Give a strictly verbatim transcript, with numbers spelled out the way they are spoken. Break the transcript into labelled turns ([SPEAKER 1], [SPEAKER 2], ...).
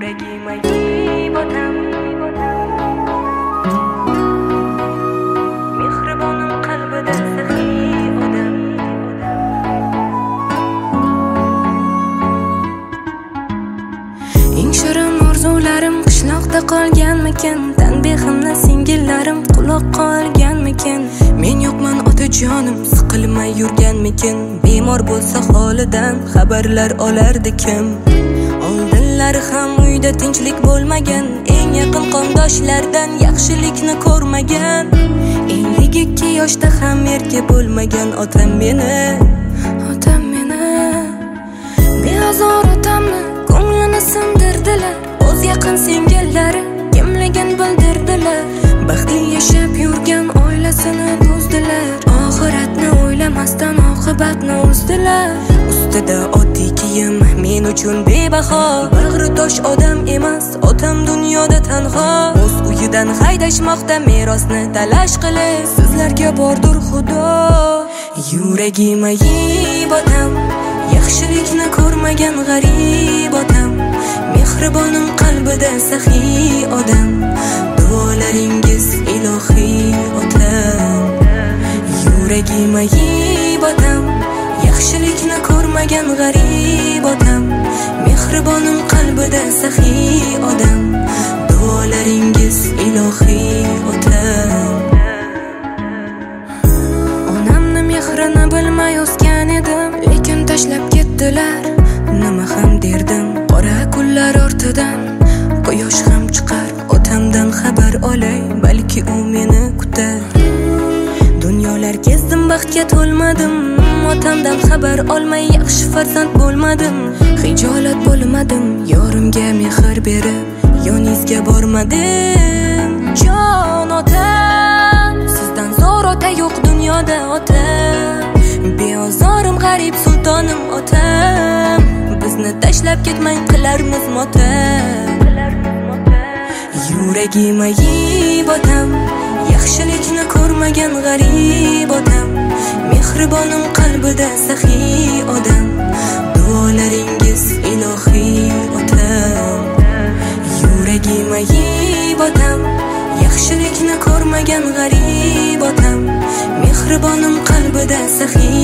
[SPEAKER 1] yuragima yeb otam, mehribonim qalbida saxiy odam. Eng shirin orzularim qishloqda qolganmikin, tanbehimni singillarim quloq qolganmikin. Men yo'qman otajonim, siqilmay yurganmikin, bemor bo'lsa holidan xabarlar olardi kim? Oldinlari ham uyda tinchlik bo'lmagan, eng yaqin qondoshlardan yaxshilikni ko'rmagan. ellik ikki yoshda ham erka bo'lmagan otam meni, otam meni. Beozor otamni ko'nglini sindirdilar, o'z yaqin singillari kimligin bildirdilar. Baxtli yashab yurgan oilasini buzdilar, oxiratni o'ylamasdan oqibatni uzdilar. Ustida oddiy kiyim men uchun bebaho, bag'ri tosh odam emas otam dunyoda tanho. O'z uyidan haydashmoqda merosni talash qilib, sizlarga bordir xudo. Yuragima yeb otam, yaxshilikni ko'rmagan g'arib otam, mehribonim qalbida saxiy odam. Duolaringiz ilohiy otam, yuragima yeb otam, yaxshilikni ko'rmagan g'arib otam, mehribonim qalbida saxiy odam. Duolaringiz ilohiy otam. Onamni mehrini bilmay o'sgan edim, lekin tashlab ketdilar. Nima ham derdim, qora kunlar ortidan quyosh ham chiqar. Otamdan xabar olay, balki u meni kutar. Dunyolar kezdim, baxtga to'lmadim, otamdan xabar olmay yaxshi farzand bo'lmadim. Xijolat bo'lmadim, yorimga mehr berib yoningizga bormadim. Jon otam, sizdan zo'r ota yo'q dunyoda otam. Beozorim g'arib sultonim otam, bizni tashlab ketmang qilarmiz motam. Yuragima yeb otam, yaxshilikni ko'rmagan g'arib otam, mehribonim qalbida saxiy odam. Duolaringiz ilohiy otam. Yuragima yeb otam, yaxshilikni ko'rmagan g'arib otam, mehribonim qalbida saxiy